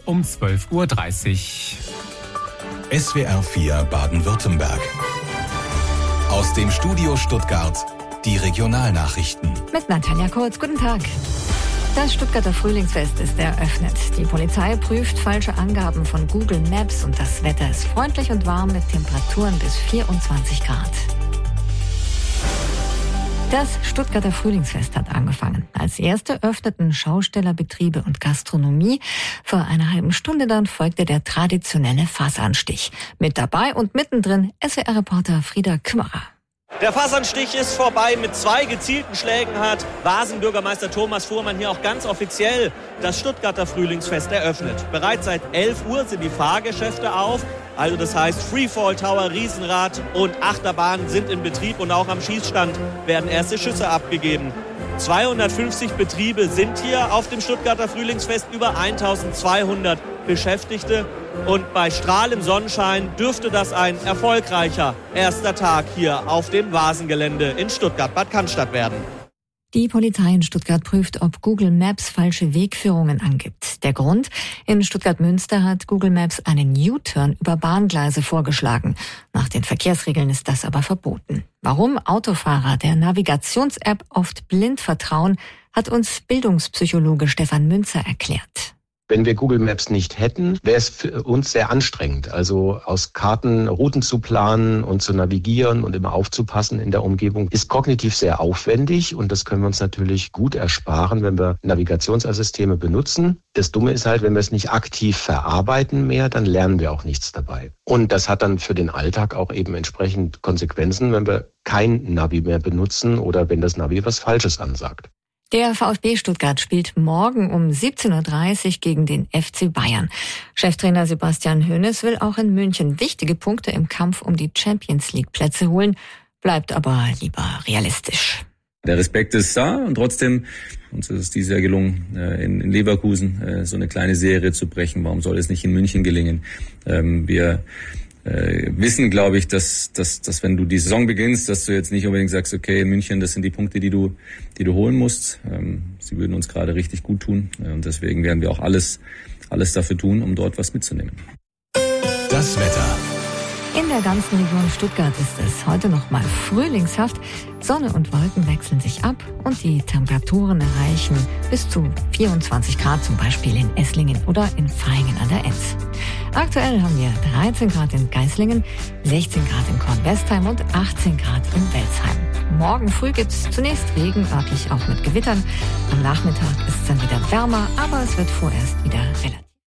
um 12:30 Uhr. SWR 4 Baden-Württemberg. Aus dem Studio Stuttgart die Regionalnachrichten. Mit Natalia Kurz, guten Tag. Das Stuttgarter Frühlingsfest ist eröffnet. Die Polizei prüft falsche Angaben von Google Maps und das Wetter ist freundlich und warm mit Temperaturen bis 24 Grad. Das Stuttgarter Frühlingsfest hat angefangen. Als erste öffneten Schaustellerbetriebe und Gastronomie. Vor einer halben Stunde dann folgte der traditionelle Fasanstich. Mit dabei und mittendrin SWR-Reporter Frieda Kümmerer. Der Fasanstich ist vorbei. Mit 2 gezielten Schlägen hat Vasen-Bürgermeister Thomas Fuhrmann hier auch ganz offiziell das Stuttgarter Frühlingsfest eröffnet. Bereits seit 11 Uhr sind die Fahrgeschäfte auf. Also das heißt Freefall Tower, Riesenrad und Achterbahnen sind in Betrieb und auch am Schießstand werden erste Schüsse abgegeben. 250 Betriebe sind hier auf dem Stuttgarter Frühlingsfest, über 1200 Beschäftigte. Und bei strahlendem Sonnenschein dürfte das ein erfolgreicher erster Tag hier auf dem Vasengelände in Stuttgart-Bad Cannstatt werden. Die Polizei in Stuttgart prüft, ob Google Maps falsche Wegführungen angibt. Der Grund? In Stuttgart-Münster hat Google Maps einen U-Turn über Bahngleise vorgeschlagen. Nach den Verkehrsregeln ist das aber verboten. Warum Autofahrer der Navigations-App oft blind vertrauen, hat uns Bildungspsychologe Stefan Münzer erklärt. Wenn wir Google Maps nicht hätten, wäre es für uns sehr anstrengend. Also aus Karten Routen zu planen und zu navigieren und immer aufzupassen in der Umgebung ist kognitiv sehr aufwendig und das können wir uns natürlich gut ersparen, wenn wir Navigationssysteme benutzen. Das Dumme ist halt, wenn wir es nicht aktiv verarbeiten mehr, dann lernen wir auch nichts dabei. Und das hat dann für den Alltag auch eben entsprechend Konsequenzen, wenn wir kein Navi mehr benutzen oder wenn das Navi was Falsches ansagt. Der VfB Stuttgart spielt morgen um 17:30 Uhr gegen den FC Bayern. Cheftrainer Sebastian Hoeneß will auch in München wichtige Punkte im Kampf um die Champions-League-Plätze holen, bleibt aber lieber realistisch. Der Respekt ist da und trotzdem, uns ist es dieses Jahr gelungen, in Leverkusen so eine kleine Serie zu brechen. Warum soll es nicht in München gelingen? Wir wissen, glaube ich, dass wenn du die Saison beginnst, dass du jetzt nicht unbedingt sagst, okay, in München, das sind die Punkte, die du holen musst. Sie würden uns gerade richtig gut tun und deswegen werden wir auch alles dafür tun, um dort was mitzunehmen. Das Wetter. In der ganzen Region Stuttgart ist es heute noch mal frühlingshaft. Sonne und Wolken wechseln sich ab und die Temperaturen erreichen bis zu 24 Grad, zum Beispiel in Esslingen oder in Vaihingen an der Enz. Aktuell haben wir 13 Grad in Geislingen, 16 Grad in Kornwestheim und 18 Grad in Welzheim. Morgen früh gibt es zunächst Regen, örtlich auch mit Gewittern. Am Nachmittag ist es dann wieder wärmer, aber es wird vorerst wieder relativ